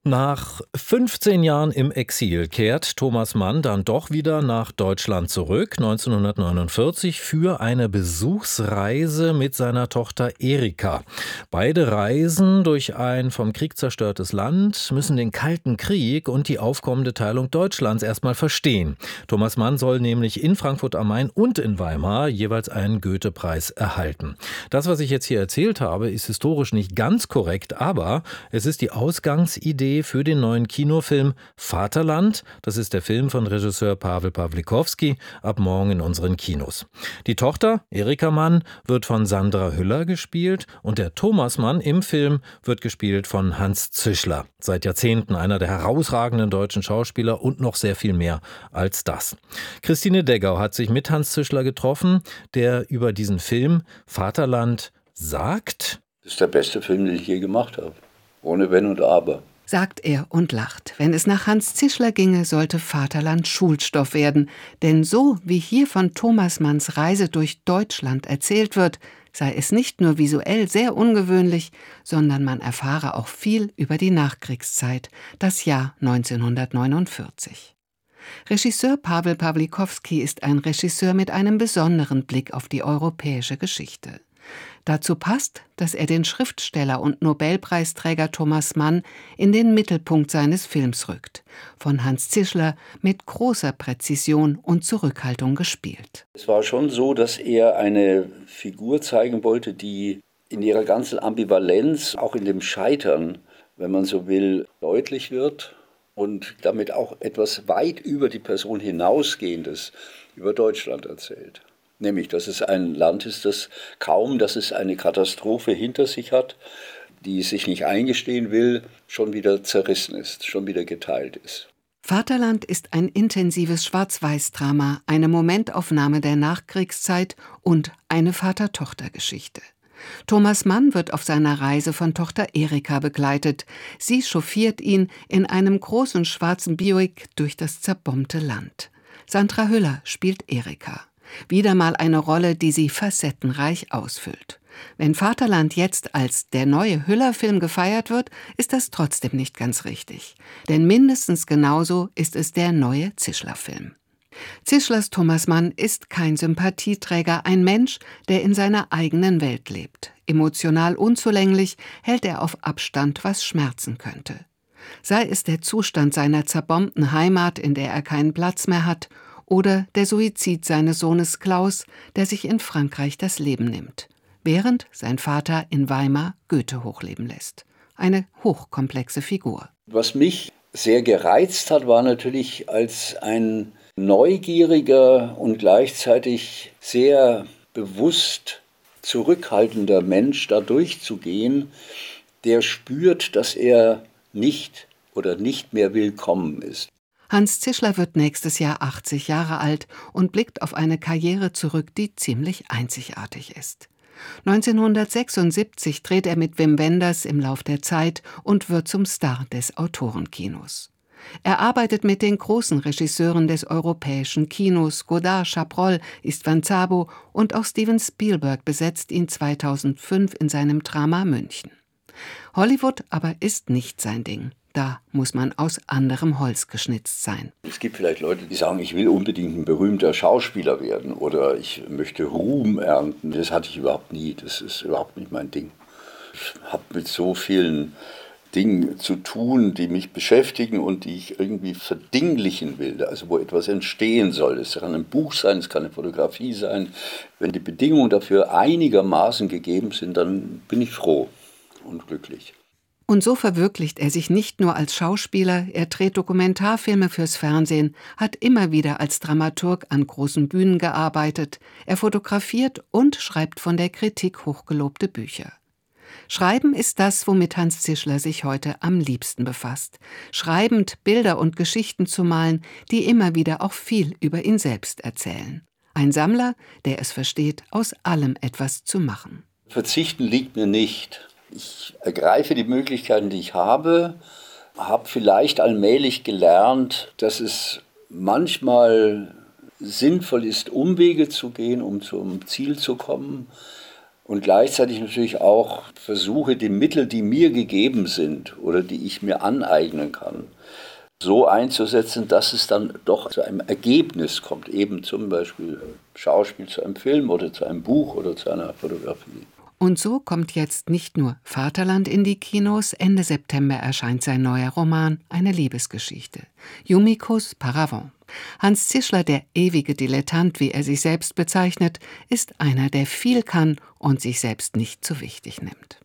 Nach 15 Jahren im Exil kehrt Thomas Mann dann doch wieder nach Deutschland zurück, 1949, für eine Besuchsreise mit seiner Tochter Erika. Beide reisen durch ein vom Krieg zerstörtes Land, müssen den Kalten Krieg und die aufkommende Teilung Deutschlands erstmal verstehen. Thomas Mann soll nämlich in Frankfurt am Main und in Weimar jeweils einen Goethe-Preis erhalten. Das, was ich jetzt hier erzählt habe, ist historisch nicht ganz korrekt, aber es ist die Ausgangsidee für den neuen Kinofilm Vaterland. Das ist der Film von Regisseur Paweł Pawlikowski, ab morgen in unseren Kinos. Die Tochter, Erika Mann, wird von Sandra Hüller gespielt und der Thomas Mann im Film wird gespielt von Hans Zischler. Seit Jahrzehnten einer der herausragenden deutschen Schauspieler und noch sehr viel mehr als das. Christine Deggau hat sich mit Hans Zischler getroffen, der über diesen Film Vaterland sagt: Das ist der beste Film, den ich je gemacht habe. Ohne Wenn und Aber. Sagt er und lacht. Wenn es nach Hans Zischler ginge, sollte Vaterland Schulstoff werden. Denn so wie hier von Thomas Manns Reise durch Deutschland erzählt wird, sei es nicht nur visuell sehr ungewöhnlich, sondern man erfahre auch viel über die Nachkriegszeit, das Jahr 1949. Regisseur Paweł Pawlikowski ist ein Regisseur mit einem besonderen Blick auf die europäische Geschichte. Dazu passt, dass er den Schriftsteller und Nobelpreisträger Thomas Mann in den Mittelpunkt seines Films rückt. Von Hans Zischler mit großer Präzision und Zurückhaltung gespielt. Es war schon so, dass er eine Figur zeigen wollte, die in ihrer ganzen Ambivalenz, auch in dem Scheitern, wenn man so will, deutlich wird und damit auch etwas weit über die Person hinausgehendes über Deutschland erzählt. Nämlich, dass es ein Land ist, das kaum, dass es eine Katastrophe hinter sich hat, die es sich nicht eingestehen will, schon wieder zerrissen ist, schon wieder geteilt ist. Vaterland ist ein intensives Schwarz-Weiß-Drama, eine Momentaufnahme der Nachkriegszeit und eine Vater-Tochter-Geschichte. Thomas Mann wird auf seiner Reise von Tochter Erika begleitet. Sie chauffiert ihn in einem großen schwarzen Buick durch das zerbombte Land. Sandra Hüller spielt Erika. Wieder mal eine Rolle, die sie facettenreich ausfüllt. Wenn Vaterland jetzt als der neue Hüller-Film gefeiert wird, ist das trotzdem nicht ganz richtig. Denn mindestens genauso ist es der neue Zischler-Film. Zischlers Thomas Mann ist kein Sympathieträger, ein Mensch, der in seiner eigenen Welt lebt. Emotional unzulänglich hält er auf Abstand, was schmerzen könnte. Sei es der Zustand seiner zerbombten Heimat, in der er keinen Platz mehr hat, oder der Suizid seines Sohnes Klaus, der sich in Frankreich das Leben nimmt, während sein Vater in Weimar Goethe hochleben lässt. Eine hochkomplexe Figur. Was mich sehr gereizt hat, war natürlich als ein neugieriger und gleichzeitig sehr bewusst zurückhaltender Mensch da durchzugehen, der spürt, dass er nicht oder nicht mehr willkommen ist. Hans Zischler wird nächstes Jahr 80 Jahre alt und blickt auf eine Karriere zurück, die ziemlich einzigartig ist. 1976 dreht er mit Wim Wenders Im Lauf der Zeit und wird zum Star des Autorenkinos. Er arbeitet mit den großen Regisseuren des europäischen Kinos, Godard, Chabrol, Istvan Szabo, und auch Steven Spielberg besetzt ihn 2005 in seinem Drama München. Hollywood aber ist nicht sein Ding. Da muss man aus anderem Holz geschnitzt sein. Es gibt vielleicht Leute, die sagen, ich will unbedingt ein berühmter Schauspieler werden oder ich möchte Ruhm ernten. Das hatte ich überhaupt nie. Das ist überhaupt nicht mein Ding. Ich habe mit so vielen Dingen zu tun, die mich beschäftigen und die ich irgendwie verdinglichen will. Also wo etwas entstehen soll. Es kann ein Buch sein, es kann eine Fotografie sein. Wenn die Bedingungen dafür einigermaßen gegeben sind, dann bin ich froh und glücklich. Und so verwirklicht er sich nicht nur als Schauspieler, er dreht Dokumentarfilme fürs Fernsehen, hat immer wieder als Dramaturg an großen Bühnen gearbeitet, er fotografiert und schreibt von der Kritik hochgelobte Bücher. Schreiben ist das, womit Hans Zischler sich heute am liebsten befasst. Schreibend Bilder und Geschichten zu malen, die immer wieder auch viel über ihn selbst erzählen. Ein Sammler, der es versteht, aus allem etwas zu machen. Verzichten liegt mir nicht. Ich ergreife die Möglichkeiten, die ich habe vielleicht allmählich gelernt, dass es manchmal sinnvoll ist, Umwege zu gehen, um zum Ziel zu kommen. und gleichzeitig natürlich auch versuche, die Mittel, die mir gegeben sind oder die ich mir aneignen kann, so einzusetzen, dass es dann doch zu einem Ergebnis kommt, eben zum Beispiel Schauspiel zu einem Film oder zu einem Buch oder zu einer Fotografie. Und so kommt jetzt nicht nur Vaterland in die Kinos, Ende September erscheint sein neuer Roman, eine Liebesgeschichte. Yumikos Paravent. Hans Zischler, der ewige Dilettant, wie er sich selbst bezeichnet, ist einer, der viel kann und sich selbst nicht zu wichtig nimmt.